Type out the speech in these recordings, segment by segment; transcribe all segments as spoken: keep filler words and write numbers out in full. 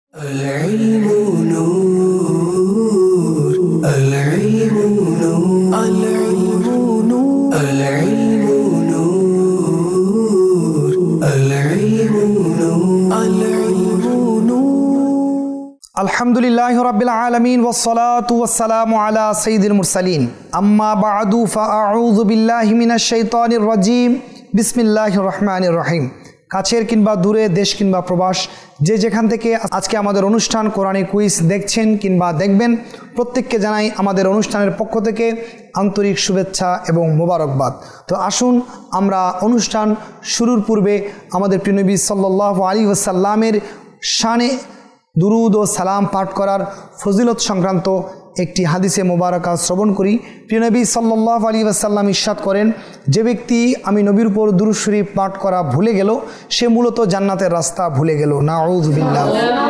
العلم نور العلم نور العلم نور العلم نور العلم نور العلم نور الحمد لله رب العالمين والصلاة والسلام على سيد المرسلين أما بعد فأعوذ بالله من الشيطان الرجيم بسم الله الرحمن الرحيم কাছের কিংবা দূরে দেশ কিংবা প্রবাস যে যেখান থেকে আজকে আমাদের অনুষ্ঠান কোরআনিক কুইজ দেখছেন কিংবা দেখবেন প্রত্যেককে জানাই আমাদের অনুষ্ঠানের পক্ষ থেকে আন্তরিক শুভেচ্ছা এবং মোবারকবাদ। তো আসুন আমরা অনুষ্ঠান শুরুর পূর্বে আমাদের প্রিয় নবী সাল্লাল্লাহু আলাইহি ওয়াসাল্লামের শানে দুরুদ ও সালাম পাঠ করার ফজিলত সংক্রান্ত একটি হাদিসে মোবারকা শ্রবণ করি। প্রিয় নবী সাল্লাল্লাহু আলাইহি ওয়াসাল্লাম ইরশাদ করেন, যে ব্যক্তি আমি নবীর উপর দুরূদ শরীফ পাঠ করা ভুলে গেল সে মূলত জান্নাতের রাস্তা ভুলে গেল। নাউযু বিল্লাহ।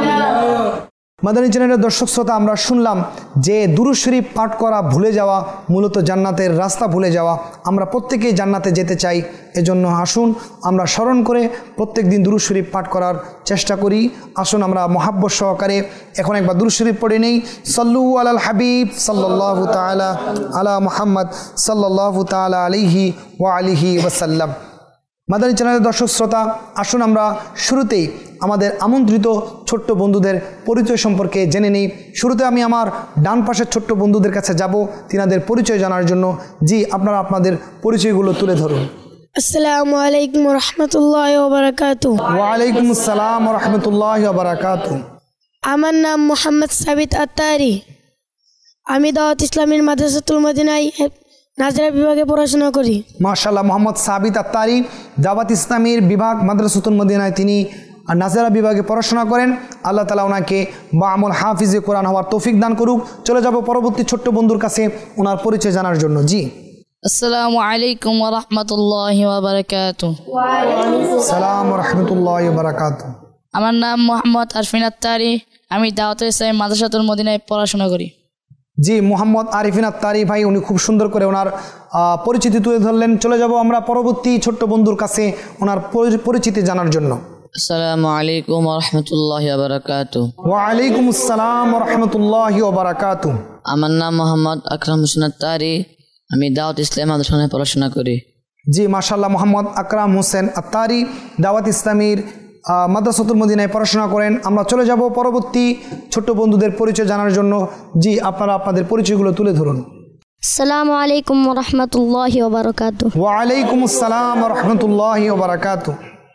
মাদানী চ্যানেলের দর্শক শ্রোতা, আমরা শুনলাম যে দুরূদ শরীফ পাঠ করা ভুলে যাওয়া মূলত জান্নাতের রাস্তা ভুলে যাওয়া। আমরা প্রত্যেকেই জান্নাতে যেতে চাই, এজন্য আসুন আমরা স্মরণ করে প্রত্যেক দিন দুরূদ শরীফ পাঠ করার চেষ্টা করি। আসুন আমরা মহাব্বত সহকারে এখন একবার দুরূদ শরীফ পড়ে নেই। সাল্লু আলাল হাবিব সাল্লাল্লাহু তাআলা আলা মুহাম্মদ সাল্লাল্লাহু তাআলা আলাইহি ওয়া আলিহি ওয়াসাল্লাম। মাদানী চ্যানেলের দর্শক শ্রোতা, আসুন আমরা শুরুতেই আমাদের আমন্ত্রিত ছোট্ট বন্ধুদের পরিচয় সম্পর্কে জেনে নিই। শুরুতে আমি আমার ডান পাশের ছোট্ট বন্ধুদের কাছে যাব তিনাদের পরিচয় জানার জন্য। জি, আপনারা আপনাদের পরিচয়গুলো তুলে ধরুন। আসসালামু আলাইকুম ওয়া রাহমাতুল্লাহি ওয়া বারাকাতুহু। ওয়া আলাইকুম আসসালাম ওয়া রাহমাতুল্লাহি ওয়া বারাকাতুহু। আমার নাম মোহাম্মদ সাবিত আত্তারি। আমি দাওয়াত ইসলামীর মাদ্রাসাতুল মদিনায় নাজরা বিভাগে পড়াশোনা করি। মাশাআল্লাহ, মোহাম্মদ সাবিত আত্তারি দাওয়াত ইসলামীর বিভাগ মাদ্রাসাতুল মদিনায় তিনি নাজরা বিভাগে পড়াশোনা করেন। আল্লাহ তাআলা ওনাকে বা'মুল হাফিজে কোরআন হওয়ার তৌফিক দান করুক। চলে যাব পরবর্তী ছোট্ট বন্ধুর কাছে ওনার পরিচয় জানার জন্য। জি, আসসালামু আলাইকুম ওয়া রাহমাতুল্লাহি ওয়া বারাকাতুহু। ওয়া আলাইকুম আসসালাম ওয়া রাহমাতুল্লাহি ওয়া বারাকাতুহু। আমার নাম মোহাম্মদ আরফিন আত্তারি। আমি দাওয়াত ইসলামী মাদ্রাসাতুল মদিনায় পড়াশোনা করি। জি, মোহাম্মদ আরিফিন আত্তারি ভাই উনি খুব সুন্দর করে ওনার পরিচিতি তুলে ধরলেন। চলে যাব আমরা পরবর্তী ছোট্ট বন্ধুর কাছে ওনার পরিচিতি জানার জন্য। আসসালামু আলাইকুম ওয়া রাহমাতুল্লাহি ওয়া বারাকাতুহু। ওয়া আলাইকুম আসসালাম ওয়া রাহমাতুল্লাহি ওয়া বারাকাতুহু। আমার নাম মোহাম্মদ আকরাম হোসেন আত্তারি। আমি দাওয়াত ইসলামী মাদ্রাসায় পড়াশোনা করি। জি, মাশাআল্লাহ, মোহাম্মদ আকরাম হোসেন আত্তারি দাওয়াত ইসলামীর মাদ্রাসাতুল মদিনায় পড়াশোনা করেন। আমরা চলে যাব পরবর্তী ছোট্ট বন্ধুদের পরিচয় জানার জন্য। জি, আপনারা আপনাদের পরিচয়গুলো তুলে ধরুন। আসসালামু আলাইকুম ওয়া রাহমাতুল্লাহি ওয়া বারাকাতুহু। ওয়া আলাইকুম আসসালাম ওয়া রাহমাতুল্লাহি ওয়া বারাকাতুহু।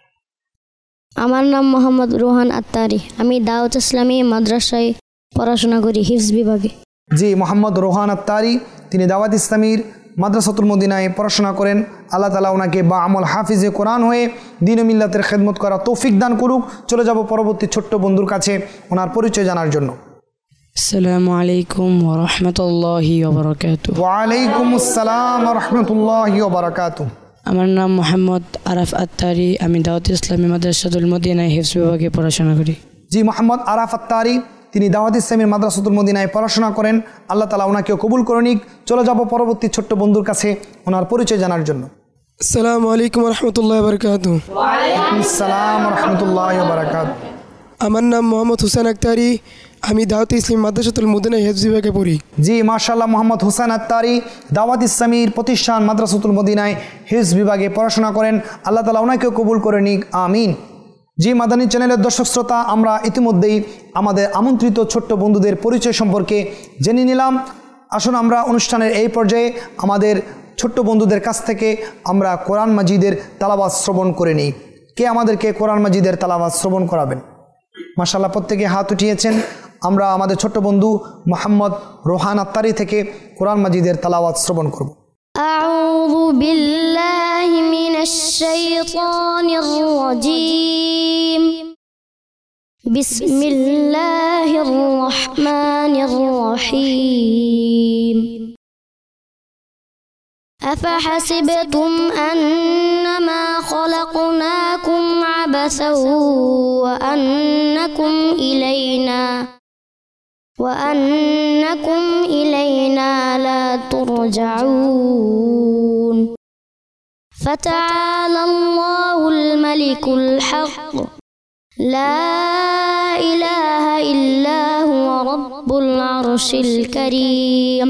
আমার নাম মোহাম্মদ রোহান আত্তারি। আমি দাওয়াত ইসলামী মাদ্রাসায় পড়াশোনা করি হিফজ বিভাগে। জি, মোহাম্মদ রোহান আত্তারি তিনি দাওয়াত ইসলামীর মাদ্রাসাতুল মদিনায় পড়াশোনা করেন। আল্লাহ তাআলা ওনাকে বা'মুল হাফিজে কোরআন হয়ে দ্বীন ও মিল্লাতের খেদমত করা তৌফিক দান করুক। চলে যাব পরবর্তী ছোট্ট বন্ধুর কাছে ওনার পরিচয় জানার জন্য। আসসালামু আলাইকুম ওয়া রাহমাতুল্লাহি ওয়া বারাকাতুহু। ওয়া আলাইকুম আসসালাম ওয়া রাহমাতুল্লাহি ওয়া বারাকাতুহু। আমার নাম মোহাম্মদ আরাফ আত্তারি। আমি দাওয়াত ইসলামী মাদ্রাসাতুল মদিনায় হিফজ বিভাগে পড়াশোনা করি। জি, মোহাম্মদ আরাফ আত্তারি তিনি দাওয়াত ইসলামীর মাদ্রাসাতুল মদিনায় পড়াশোনা করেন। আল্লাহ তাআলা ওনাকেও কবুল করে নিক। চলে যাব পরবর্তী ছোট্ট বন্ধুর কাছে ওনার পরিচয় জানার জন্য। আসসালামু আলাইকুম ওয়া রাহমাতুল্লাহি ওয়া বারাকাতুহু। ওয়া আলাইকুম আসসালাম ওয়া রাহমাতুল্লাহি ওয়া বারাকাতুহু। আমার নাম মোহাম্মদ হোসেন আক্তারি। আমি দাওয়াত ইসলামী মাদ্রাসাতুল মদিনায় হিফজ বিভাগে পড়ি। জি, মাশাআল্লাহ, মোহাম্মদ হোসেন আত্তারি দাওয়াত ইসলামীর প্রতিষ্ঠান মাদ্রাসাতুল মদিনায় হিফজ বিভাগে পড়াশোনা করেন। আল্লাহ তাআলা ওনাকেও কবুল করে নিক, আমিন। জি, মাদানী চ্যানেলের দর্শক শ্রোতা, আমরা ইতিমধ্যেই আমাদের আমন্ত্রিত ছোট্ট বন্ধুদের পরিচয় সম্পর্কে জেনে নিলাম। আসুন আমরা অনুষ্ঠানের এই পর্যায়ে আমাদের ছোট্ট বন্ধুদের কাছ থেকে আমরা কোরআন মাজিদের তালাওয়াত শ্রবণ করে নিই। কে আমাদেরকে কোরআন মাজিদের তালাওয়াত শ্রবণ করাবেন? মাশাআল্লাহ, প্রত্যেকে হাত উঠিয়েছেন। আমরা আমাদের ছোট্ট বন্ধু মোহাম্মদ রোহান আত্তারি থেকে কোরআন মাজিদের তালাওয়াত শ্রবণ করব। আউযু বিল্লাহি মিনাশ শাইতানির রাজীম। বিসমিল্লাহির রাহমানির রহিম। أفحسبتم أنما خلقناكم عبثا وأنكم إلينا وأنكم إلينا لا ترجعون فتعالى الله الملك الحق لا إله إلا هو رب العرش الكريم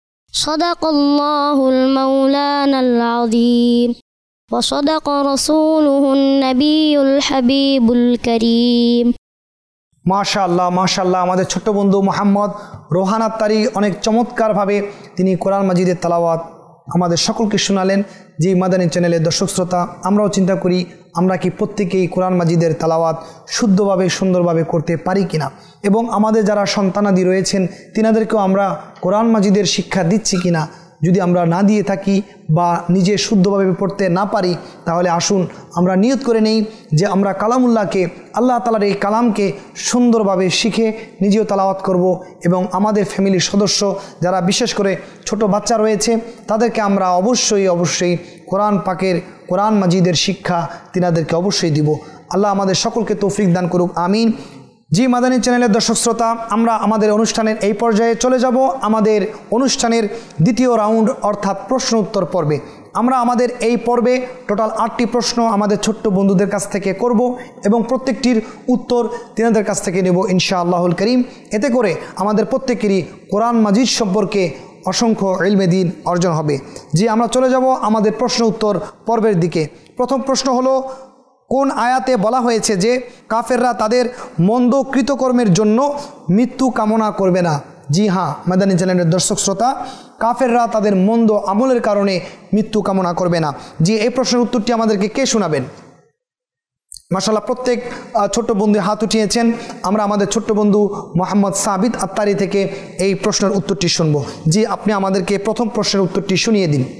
صدق الله المولانا العظيم وصدق رسوله النبي الحبيب الكريم মাশাআল্লাহ মাশাআল্লাহ আমাদের ছোট্ট বন্ধু মোহাম্মদ রোহান আত্তারি অনেক চমৎকারভাবে তিনি কোরআন মাজিদের তেলাওয়াত আমাদের সকলকে শোনালেন। যে মাদানী চ্যানেলের দর্শক শ্রোতা, আমরাও চিন্তা করি আমরা কি প্রত্যেকেই কোরআন মাজিদের তেলাওয়াত শুদ্ধভাবে সুন্দরভাবে করতে পারি কিনা, এবং আমাদের যারা সন্তানাদি রয়েছেন তিনাদেরকেও আমরা কোরআন মাজিদের শিক্ষা দিচ্ছি কিনা। যদি আমরা না দিয়ে থাকি বা নিজে শুদ্ধভাবে পড়তে না পারি, তাহলে আসুন আমরা নিয়ত করে নেই যে আমরা কালামুল্লাহকে, আল্লাহ তাআলার এই কালামকে সুন্দরভাবে শিখে নিজেও তেলাওয়াত করব, এবং আমাদের ফ্যামিলির সদস্য যারা বিশেষ করে ছোট বাচ্চা রয়েছে তাদেরকে আমরা অবশ্যই অবশ্যই কোরআন পাকের কোরআন মাজিদের শিক্ষা তিনাদেরকে অবশ্যই দিব। আল্লাহ আমাদের সকলকে তৌফিক দান করুক, আমিন। জি মাদানী চ্যানেলের দর্শক শ্রোতা, আমরা আমাদের অনুষ্ঠানের এই পর্যায়ে চলে যাব আমাদের অনুষ্ঠানের দ্বিতীয় রাউন্ড অর্থাৎ প্রশ্ন উত্তর পর্বে। আমরা আমাদের এই পর্বে টোটাল আটটি প্রশ্ন আমাদের ছোট্ট বন্ধুদের কাছ থেকে করব এবং প্রত্যেকটির উত্তর তিনাদের কাছ থেকে নেব ইনশাআল্লাহুল করিম। এতে করে আমাদের প্রত্যেকেরই কোরআন মাজিদ সম্পর্কে অসংখ্য ইলমে দ্বীন অর্জন হবে। জি আমরা চলে যাব আমাদের প্রশ্ন উত্তর পর্বের দিকে। প্রথম প্রশ্ন হলো, কোন আয়াতে বলা হয়েছে যে কাফেররা তাদের মন্দ কৃতকর্মের জন্য মৃত্যু কামনা করবে না? জি হ্যাঁ মাদানী চ্যানেলের দর্শক শ্রোতা, কাফেররা তাদের মন্দ আমলের কারণে মৃত্যু কামনা করবে না। জি এই প্রশ্নের উত্তরটি আমাদেরকে কে শোনাবেন? মাশাআল্লাহ প্রত্যেক ছোট্ট বন্ধু হাত উঠিয়েছেন। আমরা আমাদের ছোট্ট বন্ধু মোহাম্মদ সাবিত আত্তারি থেকে এই প্রশ্নের উত্তরটি শুনব। জি আপনি আমাদেরকে প্রথম প্রশ্নের উত্তরটি শুনিয়ে দিন।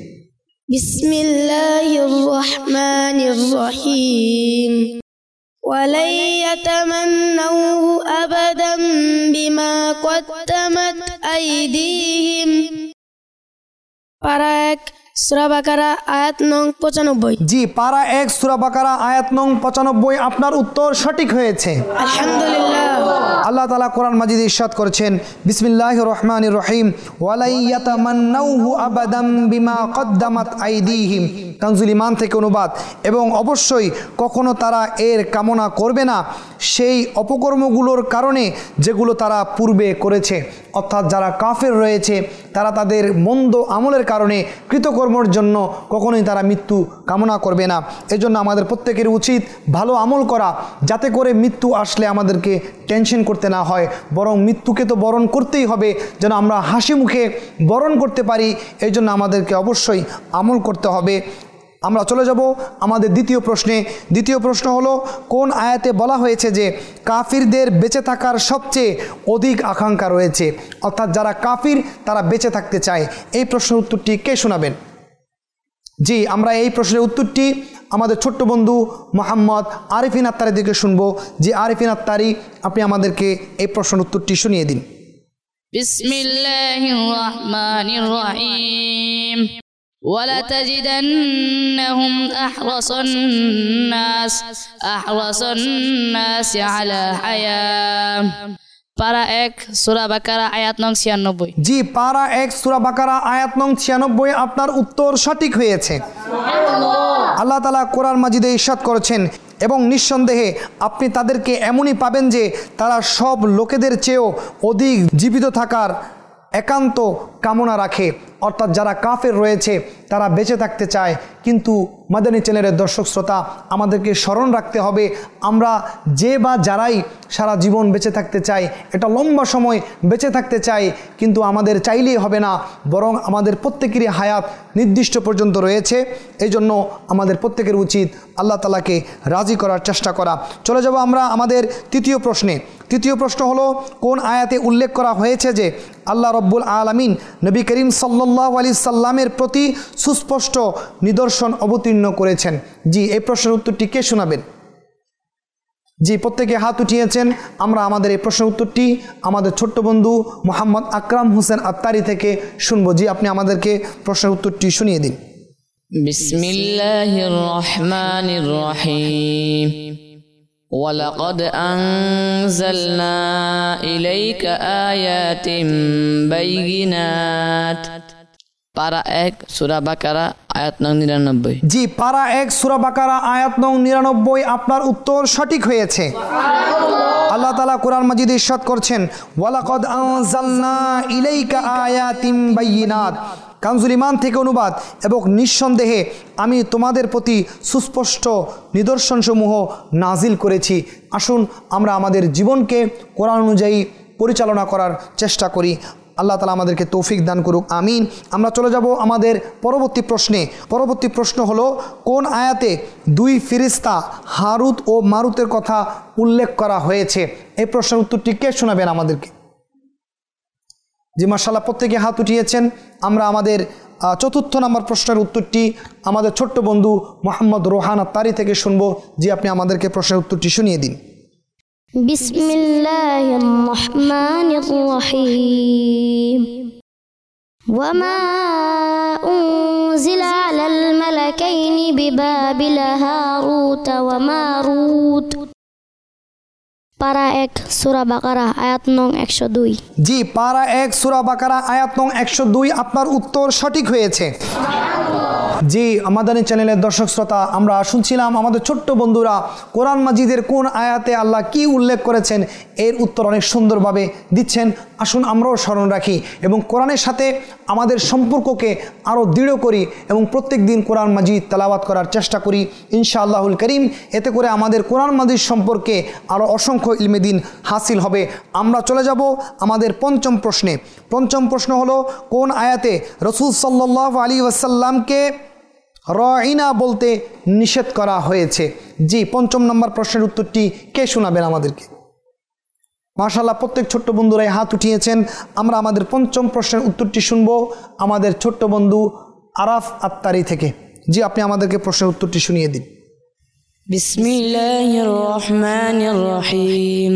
বিসমিল্লাহির রহমানির রহিম ওয়ালাই ইয়াতামান্নাহু আবাদাম বিমা কদ্দামাত আইদিহিম। পারা এক সূরা বাকারা আয়াত নং পঁচানব্বই। জি পারা এক সূরা বাকারা আয়াত নং পঁচানব্বই, আপনার উত্তর সঠিক হয়েছে আলহামদুলিল্লাহ। আল্লাহ তাআলা কোরআন মাজিদে ইরশাদ করেছেন, বিসমিল্লাহির রহমানির রহিম ওয়ালাই ইয়াতামান্নাহু আবাদাম বিমা কদ্দামাত আইদিহিম। কানজুল ঈমান থেকে অনুবাদ, এবং অবশ্যই কখনো তারা এর কামনা করবে না সেই অপকর্মগুলোর কারণে যেগুলো তারা পূর্বে করেছে। অর্থাৎ যারা কাফের রয়েছে তারা তাদের মন্দ আমলের কারণে কৃতকর্মের জন্য কখনোই তারা মৃত্যু কামনা করবে না। এজন্য আমাদের প্রত্যেকের উচিত ভালো আমল করা, যাতে করে মৃত্যু আসলে আমাদেরকে টেনশন করতে না হয়, বরং মৃত্যুকে তো বরণ করতেই হবে, যেন আমরা হাসি মুখে বরণ করতে পারি। এই জন্য আমাদেরকে অবশ্যই আমল করতে হবে। আমরা চলে যাব আমাদের দ্বিতীয় প্রশ্নে। দ্বিতীয় প্রশ্ন হলো, কোন আয়াতে বলা হয়েছে যে কাফিরদের বেঁচে থাকার সবচেয়ে অধিক আকাঙ্ক্ষা রয়েছে? অর্থাৎ যারা কাফির তারা বেঁচে থাকতে চায়। এই প্রশ্নের উত্তরটি কে শোনাবেন? জি আমরা এই প্রশ্নের উত্তরটি আমাদের ছোট্ট বন্ধু মোহাম্মদ আরিফিন আত্তারি থেকে শুনবো। জি আরিফিন আত্তারি, আপনি আমাদেরকে এই প্রশ্নের উত্তরটি শুনিয়ে দিন। বিসমিল্লাহির রহমানির রহিম ولتجدنهم أحرص الناس أحرص الناس على حياة। পারা এক সূরা বাকারা আয়াত নং ছিয়ানব্বই। জি পারা এক সূরা বাকারা আয়াত নং ছিয়ানব্বই, আপনার উত্তর সঠিক হয়েছে। আল্লাহ তাআলা কোরআন মাজিদে ইরশাদ করেছেন, এবং নিঃসন্দেহে আপনি তাদেরকে এমনই পাবেন যে তারা সব লোকেদের চেয়েও অধিক জীবিত থাকার একান্ত কামনা রাখে। অর্থাৎ যারা কাফের রয়েছে তারা বেঁচে থাকতে চায়, কিন্তু মাদানী চ্যানেলের দর্শক শ্রোতা আমাদেরকে স্মরণ রাখতে হবে, আমরা যে বা যারাই সারা জীবন বেঁচে থাকতে চাই, এটা লম্বা সময় বেঁচে থাকতে চাই, কিন্তু আমাদের চাইলেই হবে না, বরং আমাদের প্রত্যেকেরই হায়াত নির্দিষ্ট পর্যন্ত রয়েছে। এই জন্য আমাদের প্রত্যেকের উচিত আল্লাহ তাআলাকে রাজি করার চেষ্টা করা। চলে যাব আমরা আমাদের তৃতীয় প্রশ্নে। তৃতীয় প্রশ্ন হলো, কোন আয়াতে উল্লেখ করা হয়েছে যে আল্লাহ রব্বুল আলামিন নবী করিম সাল্লাল্লাহু আলাইহি সাল্লামের প্রতি সুস্পষ্ট নিদর্শন অবতীর্ণ করেছেন? জি এই প্রশ্নের উত্তরটি কে শোনাবেন? জি প্রত্যেকে হাত উঠিয়েছেন। আমরা আমাদের এই প্রশ্নের উত্তরটি আমাদের ছোট্ট বন্ধু মোহাম্মদ আকরাম হোসেন আত্তারি থেকে শুনবো। জি আপনি আমাদেরকে প্রশ্নের উত্তরটি শুনিয়ে দিন। বিসমিল্লাহির রহমানির রহিম ওয়ালাকাদ আনজালনা ইলাইকা আয়াতিন বাইয়িনাত। পারা এক সূরা বাকারা আয়াত নং নিরানব্বই। জি, পারা এক সূরা বাকারা আয়াত নং নিরানব্বই, আপনার উত্তর সঠিক হয়েছে। আল্লাহ তাআলা কোরআন মাজিদে ইরশাদ করছেন, ওয়ালাকাদ আনজালনা ইলাইকা আয়াতিম বাইয়িনাত। কানজুল ঈমান থেকে অনুবাদ, এবং নিঃসন্দেহে আমি তোমাদের প্রতি সুস্পষ্ট নিদর্শনসমূহ নাজিল করেছি। আসুন আমরা আমাদের জীবনকে কোরআন অনুযায়ী পরিচালনা করার চেষ্টা করি। আল্লাহ তাআলা আমাদেরকে তৌফিক দান করুক, আমিন। আমরা চলে যাব আমাদের পরবর্তী প্রশ্নে। পরবর্তী প্রশ্ন হলো, কোন আয়াতে দুই ফেরেশতা হারুত ও মারুতের কথা উল্লেখ করা হয়েছে? এই প্রশ্নের উত্তরটি কে শোনাবেন আমাদেরকে? জি মাশাআল্লাহ, প্রত্যেকে হাত উঠিয়েছেন। আমরা আমাদের চতুর্থ নম্বর প্রশ্নের উত্তরটি আমাদের ছোট্ট বন্ধু মোহাম্মদ রোহান আত্তারি থেকে শুনবো। জি, আপনি আমাদেরকে প্রশ্নের উত্তরটি শুনিয়ে দিন। বিসমিল্লাহির রহমানির রহিম। ওয়ামা উনজিলা আলাল মালাকাইনি বিবাবিলা হারুত ওয়া মারুত। পারা এক সূরা বাকারা আয়াত নং একশো দুই। জি, পারা এক সূরা বাকারা আয়াত নং একশো দুই, আপনার উত্তর সঠিক হয়েছে। জি, আমাদের চ্যানেলের দর্শক শ্রোতা, আমরা শুনছিলাম আমাদের ছোট্ট বন্ধুরা কোরআন মাজিদের কোন আয়াতে আল্লাহ কি উল্লেখ করেছেন এর উত্তর অনেক সুন্দরভাবে দিচ্ছেন। আসুন আমরাও স্মরণ রাখি এবং কোরআনের সাথে আমাদের সম্পর্ককে আরও দৃঢ় করি এবং প্রত্যেক দিন কোরআন মাজিদ তেলাওয়াত করার চেষ্টা করি ইনশাআল্লাহুল করিম। এতে করে আমাদের কোরআন মাজিদ সম্পর্কে আরও অসংখ্য ইলমে দিন হাসিল হবে। আমরা চলে যাব আমাদের পঞ্চম প্রশ্নে। পঞ্চম প্রশ্ন হলো, কোন আয়াতে রাসূল সাল্লাল্লাহু আলাইহি ওয়াসাল্লামকে রাঈনা বলতে নিষেধ করা হয়েছে? জি, পঞ্চম নম্বর প্রশ্নের উত্তরটি কে শোনাবেন আমাদেরকে? মাশাআল্লাহ, প্রত্যেক ছোট্ট বন্ধুরাই হাত উঠিয়েছেন। আমরা আমাদের পঞ্চম প্রশ্নের উত্তরটি শুনবো আমাদের ছোট্ট বন্ধু আরাফ আত্তারি থেকে। জি, আপনি আমাদেরকে প্রশ্নের উত্তরটি শুনিয়ে দিন। বিসমিল্লাহির রহমানির রহিম।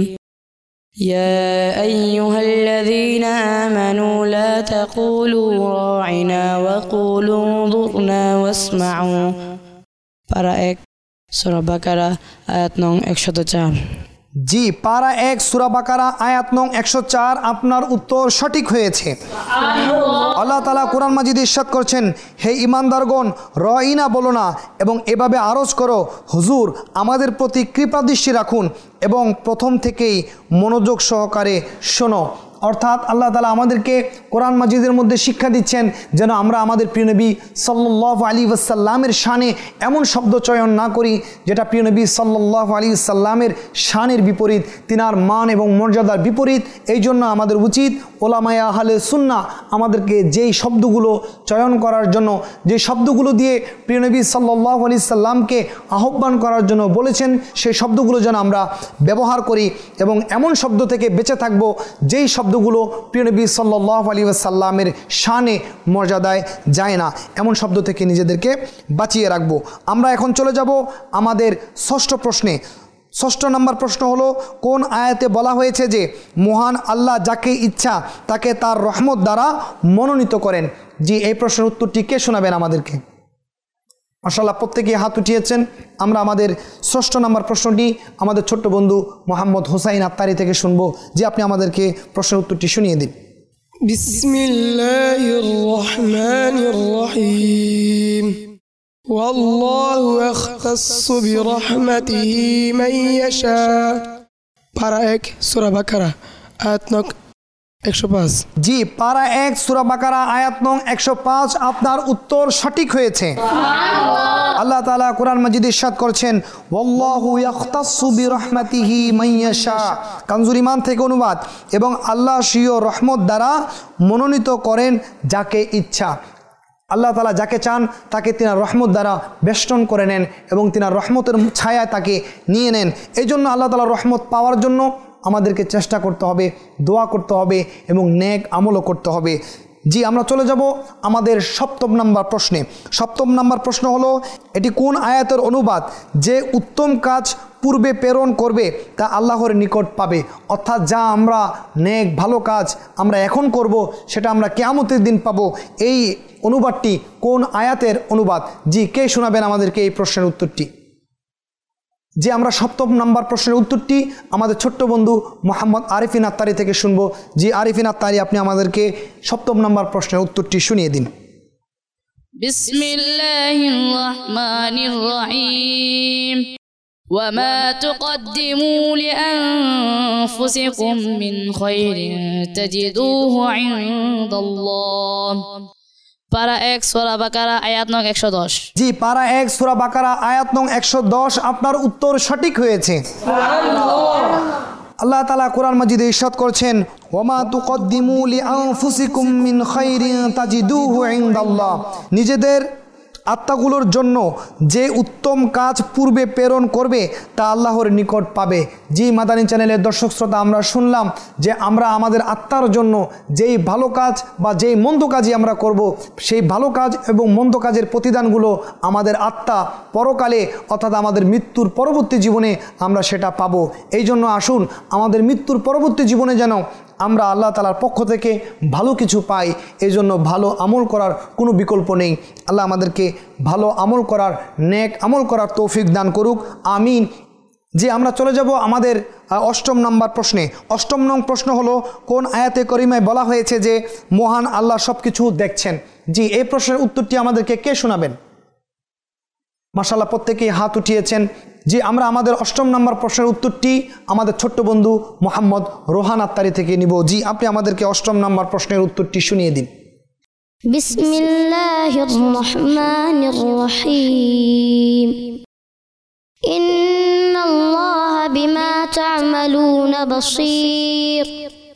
يا أيها الذين آمنوا لا تقولوا راعنا وقولوا انظرنا واسمعوا। পারা এক সূরা বাকারা আয়াত নং একশো চার। জি, পারা এক সূরা বাকারা আয়াত নং একশো চার, আপনার উত্তর সঠিক হয়েছে। আল্লাহ তাআলা কোরআন মাজিদে ইরশাদ করছেন, হে ঈমানদারগণ, রাঈনা বলো না এবং এভাবে আরজ করো, হুজুর আমাদের প্রতি কৃপা দৃষ্টি রাখুন এবং প্রথম থেকেই মনোযোগ সহকারে শোনো। অর্থাৎ আল্লাহ তাআলা আমাদেরকে কোরআন মাজিদের মধ্যে শিক্ষা দিচ্ছেন যেন আমরা আমাদের প্রিয় নবী সাল্লাল্লাহু আলাইহি ওয়াসাল্লামের শানে এমন শব্দ চয়ন না করি যেটা প্রিয় নবী সাল্লাল্লাহু আলাইহি ওয়াসাল্লামের শানের বিপরীত, তিনার মান এবং মর্যাদার বিপরীত। এই জন্য আমাদের উচিত ওলামায়ে আহলে সুন্নাহ আমাদেরকে যেই শব্দগুলো চয়ন করার জন্য, যে শব্দগুলো দিয়ে প্রিয় নবী সাল্লাল্লাহু আলাইহি ওয়াসাল্লামকে আহ্বান করার জন্য বলেছেন, সেই শব্দগুলো যেন আমরা ব্যবহার করি এবং এমন শব্দ থেকে বেঁচে থাকব যেই শব্দ শব্দগুলো প্রিয় নবী সাল্লাল্লাহু আলাইহি ওয়াসাল্লামের শানে মর্যাদায় যায় না, এমন শব্দ থেকে নিজেদেরকে বাঁচিয়ে রাখব। আমরা এখন চলে যাব আমাদের ষষ্ঠ প্রশ্নে। ষষ্ঠ নম্বর প্রশ্ন হলো, কোন আয়াতে বলা হয়েছে যে মহান আল্লাহ যাকে ইচ্ছা তাকে তার রহমত দ্বারা মনোনীত করেন? জি, এই প্রশ্নের উত্তরটি কে শোনাবেন আমাদেরকে? মাশাআল্লাহ, প্রত্যেকেই হাত উঠিয়েছেন। আমরা আমাদের ষষ্ঠ নম্বর প্রশ্নটি আমাদের ছোট্ট বন্ধু মোহাম্মদ হুসাইন আত্তারি থেকে শুনবো। যে আপনি আমাদেরকে প্রশ্নের উত্তরটি শুনিয়ে দিন। বিসমিল্লাহির রহমানির রহিম। ওয়াল্লাহু আখতাসসু বিরহমাতিহি মান ইয়াশা। পারা এক সূরা বাকারা আয়াত নং একশো পাঁচ। জি, পারা এক সূরা বাকারা আয়াত নং একশো পাঁচ, আপনার উত্তর সঠিক হয়েছে। আল্লাহ তাআলা কোরআন মাজিদে ইরশাদ করছেন, ওয়াল্লাহু ইয়াখতাসসু বিরহমাতিহি মান ইয়াশা। কানজুল ঈমান থেকে অনুবাদ, এবং আল্লাহ স্বীয় রহমত দ্বারা মনোনীত করেন যাকে ইচ্ছা। আল্লাহ তাআলা যাকে চান তাকে তিনার রহমত দ্বারা বেষ্টন করে নেন এবং তিনার রহমতের ছায়ায় তাকে নিয়ে নেন। এই জন্য আল্লাহ তাআলার রহমত পাওয়ার জন্য আমাদেরকে চেষ্টা করতে হবে, দোয়া করতে হবে এবং নেক আমলও করতে হবে। জি, আমরা চলে যাব আমাদের সপ্তম নম্বর প্রশ্নে। সপ্তম নম্বর প্রশ্ন হলো, এটি কোন আয়াতের অনুবাদ যে উত্তম কাজ পূর্বে প্রেরণ করবে তা আল্লাহর নিকট পাবে? অর্থাৎ যা আমরা নেক ভালো কাজ আমরা এখন করব সেটা আমরা কিয়ামতের দিন পাবো। এই অনুবাদটি কোন আয়াতের অনুবাদ? জি, কে শোনাবেন আমাদেরকে এই প্রশ্নের উত্তরটি? যে আমরা সপ্তম নাম্বার প্রশ্নের উত্তরটি আমাদের ছোট্ট বন্ধু মোহাম্মদ আরিফিন আত্তারি থেকে শুনবো। জি, আরিফিন আত্তারি, আপনি আমাদেরকে সপ্তম নাম্বার প্রশ্নের উত্তরটি শুনিয়ে দিন। বিসমিল্লাহির রহমানির রহিম وما تقدموا لأنفسكم من خير تجدوه عند الله পারা এক সূরা বাকারা আয়াত নং একশো দশ। জি, পারা এক সূরা বাকারা আয়াত নং একশো দশ, আপনার উত্তর সঠিক হয়েছে। আল্লাহ তাআলা কোরআন মাজিদে ইরশাদ করছেন, ওয়ামা তুকদ্দিমু লিআনফুসিকুম মিন খাইরিন তাজিদুহু ইনদাল্লাহ। নিজেদের আত্মাগুলোর জন্য যে উত্তম কাজ পূর্বে প্রেরণ করবে তা আল্লাহর নিকট পাবে। জি মাদানী চ্যানেলের দর্শক শ্রোতা, আমরা শুনলাম যে আমরা আমাদের আত্মার জন্য যেই ভালো কাজ বা যেই মন্দ কাজই আমরা করব, সেই ভালো কাজ এবং মন্দ কাজের প্রতিদানগুলো আমাদের আত্মা পরকালে অর্থাৎ আমাদের মৃত্যুর পরবর্তী জীবনে আমরা সেটা পাবো। এই জন্য আসুন আমাদের মৃত্যুর পরবর্তী জীবনে যেন আমরা আল্লাহ তাআলার পক্ষ থেকে ভালো কিছু পাই, এই জন্য ভালো আমল করার কোনো বিকল্প নেই। আল্লাহ আমাদেরকে ভালো আমল করার, নেক আমল করার তৌফিক দান করুক, আমিন। যে আমরা চলে যাব আমাদের অষ্টম নম্বর প্রশ্নে। অষ্টম নং প্রশ্ন হলো, কোন আয়াতে করিমায় বলা হয়েছে যে মহান আল্লাহ সব কিছু দেখছেন? জি, এই প্রশ্নের উত্তরটি আমাদেরকে কে শোনাবেন? মাশাআল্লাহ, প্রত্যেকেই হাত উঠিয়েছেন। জি, আমরা আমাদের অষ্টম নম্বর প্রশ্নের উত্তরটি আমাদের ছোট্ট বন্ধু মোহাম্মদ রোহান আত্তারি থেকে নিব। জি, আপনি আমাদেরকে অষ্টম নম্বর প্রশ্নের উত্তরটি শুনিয়ে দিন। বিসমিল্লাহির রহমানির রহিম ইন্নাল্লাহা বিমা তা'মালুনা বাসীর।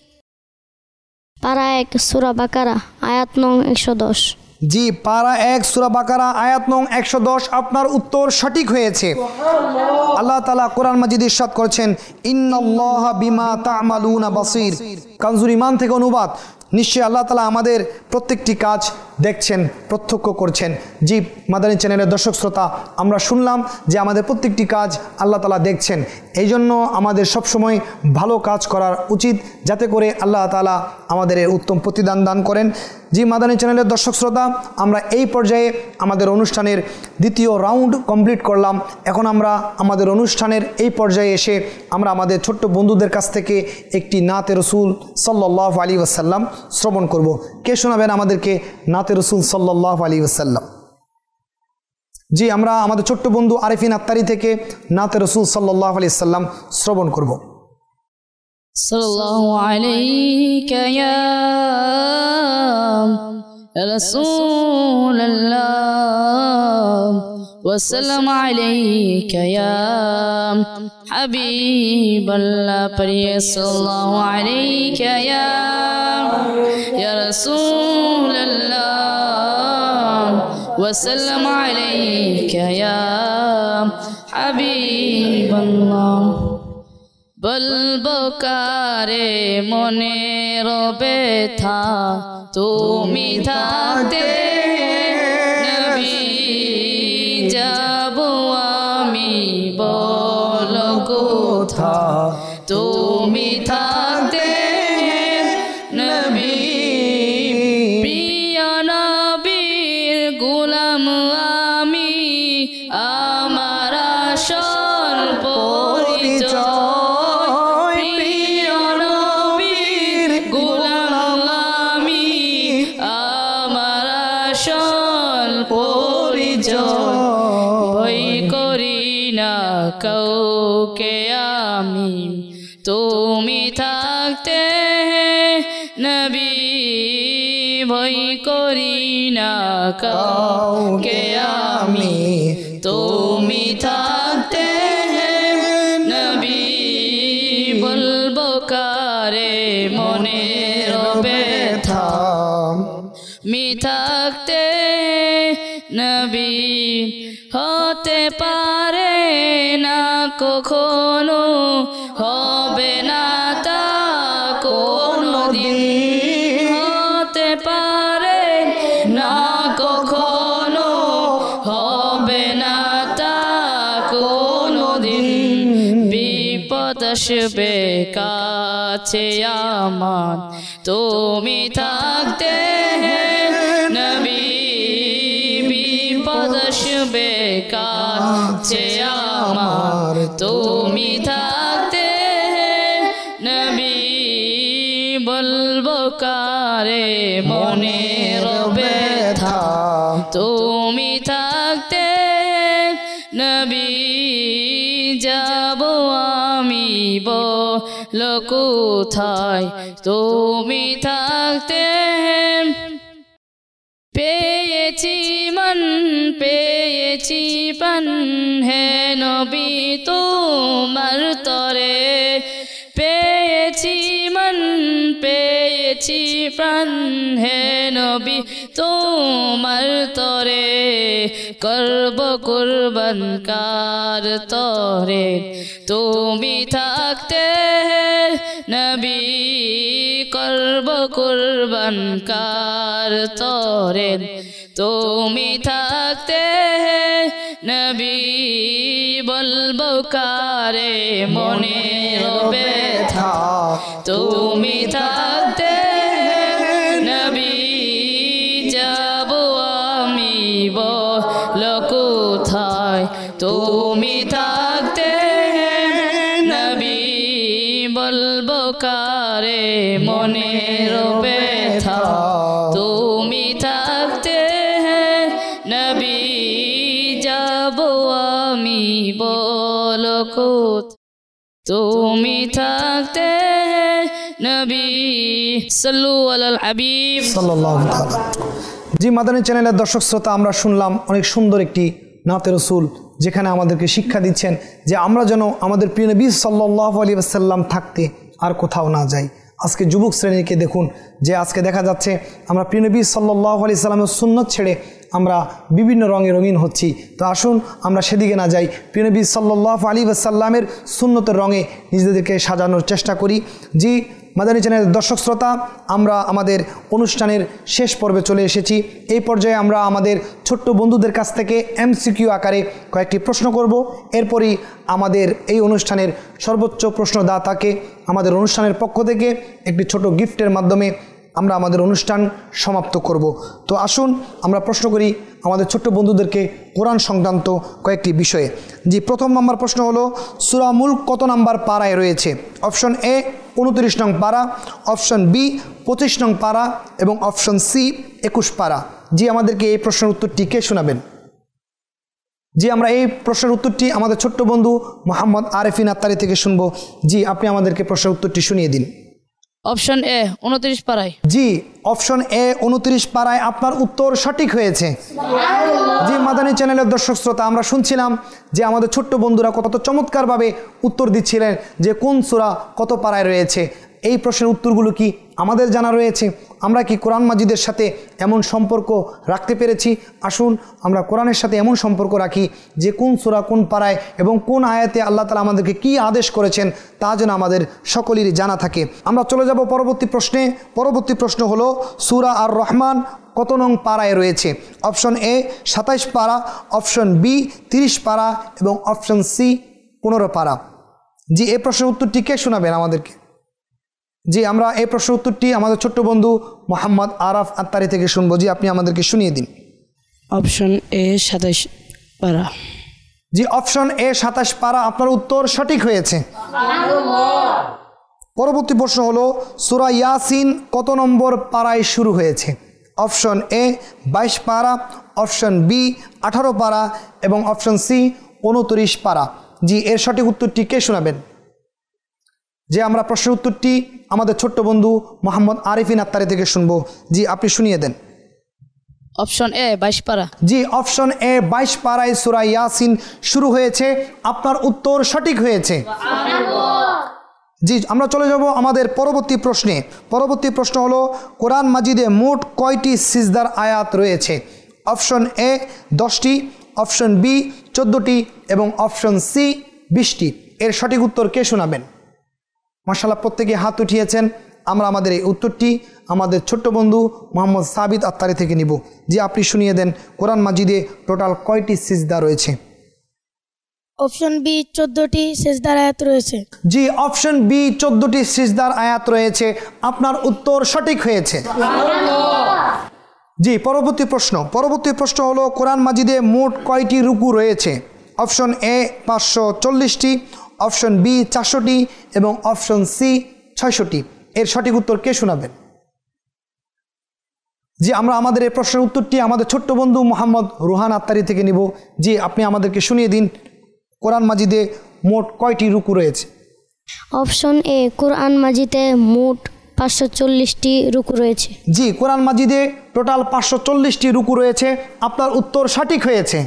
পারা এক সূরা বাকারা আয়াত নং একশো দশ। জি, পারা এক সূরা বাকারা আয়াত নং একশো দশ, আপনার উত্তর সঠিক হয়েছে। আল্লাহ তাআলা কোরআন মাজিদে ইরশাদ করেছেন, ইন্নাল্লাহা বিমা তা'মালুনা বাসীর। কানজুল ঈমান থেকে অনুবাদ, নিশ্চয়ই আল্লাহ তাআলা আমাদের প্রত্যেকটি কাজ দেখছেন, প্রত্যক্ষ করছেন। জি মাদানী চ্যানেলের দর্শক শ্রোতা, আমরা শুনলাম যে আমাদের প্রত্যেকটি কাজ আল্লাহ তাআলা দেখছেন। এই জন্য আমাদের সবসময় ভালো কাজ করার উচিত, যাতে করে আল্লাহ তাআলা আমাদের এর উত্তম প্রতিদান দান করেন। জি মাদানী চ্যানেলের দর্শক শ্রোতা, আমরা এই পর্যায়ে আমাদের অনুষ্ঠানের দ্বিতীয় রাউন্ড কমপ্লিট করলাম। এখন আমরা আমাদের অনুষ্ঠানের এই পর্যায়ে এসে আমরা আমাদের ছোট্ট বন্ধুদের কাছ থেকে একটি নাতে রসুল সাল্লাল্লাহু আলাইহি ওয়াসাল্লাম শ্রবণ করব। কে শোনাবেন আমাদেরকে নাতে রসুল সাল্লাল্লাহু আলাইহি ওয়াসাল্লাম? জি, আমরা আমাদের ছোট্ট বন্ধু আরিফিন আত্তারি থেকে নাতে রসুল সাল্লাল্লাহু আলাইহি ওয়াসাল্লাম শ্রবণ করব। সাল্লাল্লাহু আলাইকা ইয়া রাসূলুল্লাহ ওয়া সাল্লামু আলাইকা ইয়া হাবিবাল্লাহ। পড়িয়ে সাল্লাল্লাহু আলাইকা ইয়া ইয়া রাসূলুল্লাহ ওয়া সাল্লামু আলাইকা ইয়া হাবিবাল্লাহ। বলবো কারে মনের ব্যথা, তুমি থাকতে নবী যাব আমি বলো কোথা, তুমি থাকতে নবী। প্রিয় নবীর গোলাম আমি, আমার আসল পরিচয়। ভয় করি না কাউকে আমি, তুমি থাকতে নবী। ভয় করি না কাউকে আমি, তুমি থাকতে নবী। বলবো কারে মনের ব্যথা, মি থাকতে নবী। হতে পারে না কখনো, হবে না তা কোনো দিন। হতে পারে না কখনো, হবে না তা কোনো দিন। বিপদ আসবে কাছে আমার, তুমি থাকতে নবী। বিপদ আসবে কাছে আমার, তুমি থাকতে নবী। বলবো কারে মনের ব্যথা, ব্যথা তুমি থাকতে নবী যাব আমি বলো কোথায় তুমি থাকতে পেয়েছি মন পেয়েছি প্রাণ হে নবী তোমার তরে পেয়েছি মন পেয়েছি প্রাণ হে নবী তোমার তরে করব কুরবান কার তরে তুমি থাকতে নবী করব কুরবান কার তরে তুমি থাকতে নবী বলবো কারে মনের ব্যথা তুমি থাকতে নবী যাব আমি বলো কোথায় তুমি থাকতে নবী বলবো কারে মনের ব্যথা তুমি থাকতে নবী যাব আমি বলো কোথায় তুমি থাকতে নবী সাল্লু আলাল হাবিব সাল্লাল্লাহু তাআলা। জি মাদানী চ্যানেলের দর্শক শ্রোতা, আমরা শুনলাম অনেক সুন্দর একটি নাতে রসুল, যেখানে আমাদেরকে শিক্ষা দিচ্ছেন যে আমরা যেন আমাদের প্রিয় নবী সাল্লাল্লাহু আলাইহি ওয়াসাল্লাম থাকতে আর কোথাও না যাই। আজকে যুবক শ্রেণীকে দেখুন যে আজকে দেখা যাচ্ছে আমরা প্রিয় নবী সাল্লাল্লাহু আলাইহি সাল্লামের সুন্নত ছেড়ে আমরা বিভিন্ন রঙে রঙিন হচ্ছি। তো আসুন আমরা সেদিকে না যাই, প্রিয় নবী সাল্লাল্লাহু আলাইহি ওয়াসাল্লামের সুন্নতের রঙে নিজেদেরকে সাজানোর চেষ্টা করি। জি মাদানী চ্যানেলের দর্শক শ্রোতা, আমরা আমাদের অনুষ্ঠানের শেষ পর্বে চলে এসেছি। এই পর্যায়ে আমরা আমাদের ছোট্ট বন্ধুদের কাছ থেকে এমসিকিউ আকারে কয়েকটি প্রশ্ন করব। এরপরই আমাদের এই অনুষ্ঠানের সর্বোচ্চ প্রশ্নদাতাকে আমাদের অনুষ্ঠানের পক্ষ থেকে একটি ছোট গিফটের মাধ্যমে আমরা আমাদের অনুষ্ঠান সমাপ্ত করব। তো আসুন আমরা প্রশ্ন করি আমাদের ছোট্ট বন্ধুদেরকে কোরআন সংক্রান্ত কয়েকটি বিষয়ে। জি প্রথম নম্বর প্রশ্ন হলো, সূরা মুলক কত নাম্বার পারায় রয়েছে? অপশন এ উনত্রিশ নং পারা, অপশন বি পঁচিশ নং পারা এবং অপশন সি একুশ পারা। জি আমাদেরকে এই প্রশ্নের উত্তরটি কে শোনাবেন? জি আমরা এই প্রশ্নের উত্তরটি আমাদের ছোট্ট বন্ধু মোহাম্মদ আরেফিন আত্তারি থেকে শুনবো। জি আপনি আমাদেরকে প্রশ্নের উত্তরটি শুনিয়ে দিন। অপশন এ উনত্রিশ পারায়। জি অপশন এ উনত্রিশ পারায় আপনার উত্তর সঠিক হয়েছে। জি মাদানী চ্যানেলের দর্শক শ্রোতা, আমরা শুনছিলাম যে আমাদের ছোট্ট বন্ধুরা কত চমৎকারভাবে উত্তর দিচ্ছিলেন যে কোন সূরা কত পারায় রয়েছে। এই প্রশ্নের উত্তরগুলো কি আমাদের জানা রয়েছে? আমরা কি কোরআন মাজিদের সাথে এমন সম্পর্ক রাখতে পেরেছি? আসুন আমরা কোরআনের সাথে এমন সম্পর্ক রাখি যে কোন সূরা কোন পারায় এবং কোন আয়াতে আল্লাহ তাআলা আমাদেরকে কি আদেশ করেছেন তা যেন আমাদের সকলেরই জানা থাকে। আমরা চলে যাব পরবর্তী প্রশ্নে। পরবর্তী প্রশ্ন হলো, সূরা আর রহমান কত নং পারায় রয়েছে? অপশন এ সাতাইশ পারা, অপশন বি তিরিশ পারা এবং অপশন সি পনেরো পারা। জি এই প্রশ্নের উত্তরটি কে শোনাবেন আমাদেরকে? জি আমরা এই প্রশ্নের উত্তরটি আমাদের ছোট্ট বন্ধু মোহাম্মদ আরাফ আত্তারি থেকে শুনবো। জি আপনি আমাদেরকে শুনিয়ে দিন। অপশন এ সাতাইশ পারা। জি অপশন এ সাতাশ পারা আপনার উত্তর সঠিক হয়েছে। পরবর্তী প্রশ্ন হলো, সূরা ইয়াসিন কত নম্বর পারায় শুরু হয়েছে? অপশন এ বাইশ পারা, অপশন বি আঠারো পারা এবং অপশন সি উনত্রিশ পারা। জি এর সঠিক উত্তরটি কে শোনাবেন? যে আমরা প্রশ্নের উত্তরটি আমাদের ছোট্ট বন্ধু মোহাম্মদ আরিফিন আত্তারি থেকে শুনবো। জি আপনি শুনিয়ে দেন। অপশন এ বাইশ পারা। জি অপশন এ বাইশ পারায় সূরা ইয়াসিন শুরু হয়েছে, আপনার উত্তর সঠিক হয়েছে। জি আমরা চলে যাব আমাদের পরবর্তী প্রশ্নে। পরবর্তী প্রশ্ন হলো, কোরআন মাজিদে মোট কয়টি সিজদার আয়াত রয়েছে? অপশন এ দশটি, অপশন বি চোদ্দোটি এবং অপশন সি বিশটি। এর সঠিক উত্তর কে শোনাবেন? মাশাআল্লাহ প্রত্যেকে হাত উঠিয়েছেন। আমরা আমাদের এই উত্তরটি আমাদের ছোট্ট বন্ধু মোহাম্মদ সাবিত আত্তারি থেকে নিব। জি আপনি শুনিয়ে দেন কোরআন মাজিদে টোটাল কয়টি সিজদা রয়েছে? অপশন বি চোদ্দটি সেজদার আয়াত রয়েছে। জি অপশন বি চোদ্দটি সিজদার আয়াত রয়েছে, আপনার উত্তর সঠিক হয়েছে। জি পরবর্তী প্রশ্ন। পরবর্তী প্রশ্ন হলো, কোরআন মাজিদে মোট কয়টি রুকু রয়েছে? অপশন এ পাঁচশো চল্লিশটি, অপশন বি চারশোটি এবং অপশন সি ছয়শোটি। এর সঠিক উত্তর কে শোনাবেন? জি আমরা আমাদের এই প্রশ্নের উত্তরটি আমাদের ছোট্ট বন্ধু মোহাম্মদ রুহান আত্তারি থেকে নিব। জি আপনি আমাদেরকে শুনিয়ে দিন কোরআন মাজিদে মোট কয়টি রুকু রয়েছে? অপশন এ, কোরআন মাজিদে মোট পাঁচশো চল্লিশটি রুকু রয়েছে। জি কোরআন মাজিদে টোটাল পাঁচশো চল্লিশটি রুকু রয়েছে। আপনার উত্তর সঠিক হয়েছে।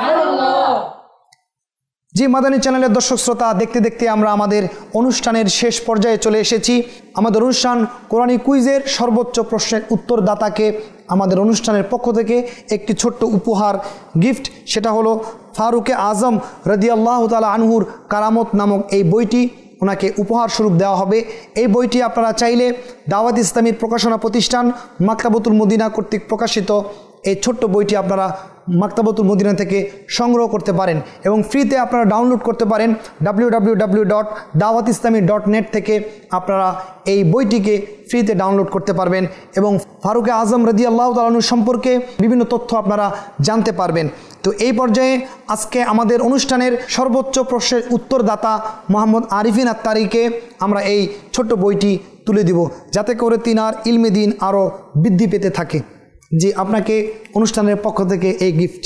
জি মাদানী চ্যানেলের দর্শক শ্রোতা, দেখতে দেখতে আমরা আমাদের অনুষ্ঠানের শেষ পর্যায়ে চলে এসেছি। আমাদের অনুষ্ঠান কোরআনী কুইজের সর্বোচ্চ প্রশ্নের উত্তরদাতাকে আমাদের অনুষ্ঠানের পক্ষ থেকে একটি ছোট্ট উপহার গিফট, সেটা হলো ফারুকে আজম রাদিয়াল্লাহু তাআলা আনহুর কারামত নামক এই বইটি ওনাকে উপহার স্বরূপ দেওয়া হবে। এই বইটি আপনারা চাইলে দাওয়াত ইসলামীর প্রকাশনা প্রতিষ্ঠান মাকতাবতুল মদিনা কর্তৃক প্রকাশিত এই ছোট্ট বইটি আপনারা মাকতাবতুল মদিনা থেকে সংগ্রহ করতে পারেন এবং ফ্রিতে আপনারা ডাউনলোড করতে পারেন ডাব্লিউ ডাব্লিউ ডাব্লিউ ডট দাওয়াত ইসলামী ডট নেট থেকে আপনারা এই বইটিকে ফ্রিতে ডাউনলোড করতে পারবেন এবং ফারুকে আজম রাদিয়াল্লাহু তাআলা আনহু সম্পর্কে বিভিন্ন তথ্য আপনারা জানতে পারবেন। তো এই পর্যায়ে আজকে আমাদের অনুষ্ঠানের সর্বোচ্চ প্রশ্নের উত্তরদাতা মোহাম্মদ আরিফিন আত্তারিকে আমরা এই ছোট্ট বইটি তুলে দিব, যাতে করে তিনার ইলমে দিন আরও বৃদ্ধি পেতে থাকে। জি আপনাকে অনুষ্ঠানের পক্ষ থেকে এই গিফট।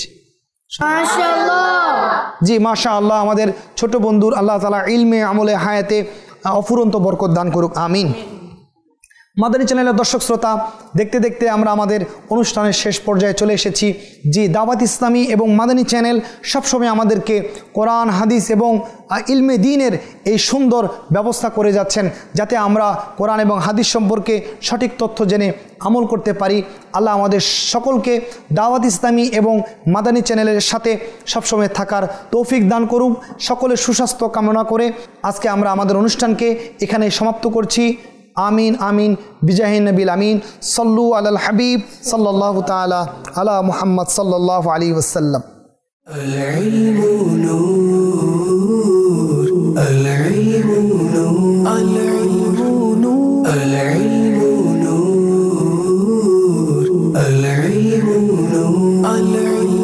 জি মাশা আল্লাহ, আমাদের ছোট বন্ধুর আল্লাহ তাআলা ইলমে আমলে হায়াতে অফুরন্ত বরকত দান করুক, আমিন। মাদানী চ্যানেলের দর্শক শ্রোতা, দেখতে দেখতে আমরা আমাদের অনুষ্ঠানের শেষ পর্যায়ে চলে এসেছি। জি দাওয়াত ইসলামী এবং মাদানী চ্যানেল সবসময় আমাদেরকে কোরআন হাদিস এবং ইলমে দ্বীনের এই সুন্দর ব্যবস্থা করে যাচ্ছেন, যাতে আমরা কোরআন এবং হাদিস সম্পর্কে সঠিক তথ্য জেনে আমল করতে পারি। আল্লাহ আমাদের সকলকে দাওয়াত ইসলামী এবং মাদানী চ্যানেলের সাথে সবসময় থাকার তৌফিক দান করুক। সকলের সুস্বাস্থ্য কামনা করে আজকে আমরা আমাদের অনুষ্ঠানকে এখানে সমাপ্ত করছি। আমিন আমিন বিজাহি নবিল আমিন। সল্লু আলাল হাবিব সাল্লাল্লাহু তাআলা আলা মুহাম্মদ সাল্লাল্লাহু আলাইহি ওয়াসাল্লাম। العلم نور العلم نور العلم نور العلم نور العلم نور العلم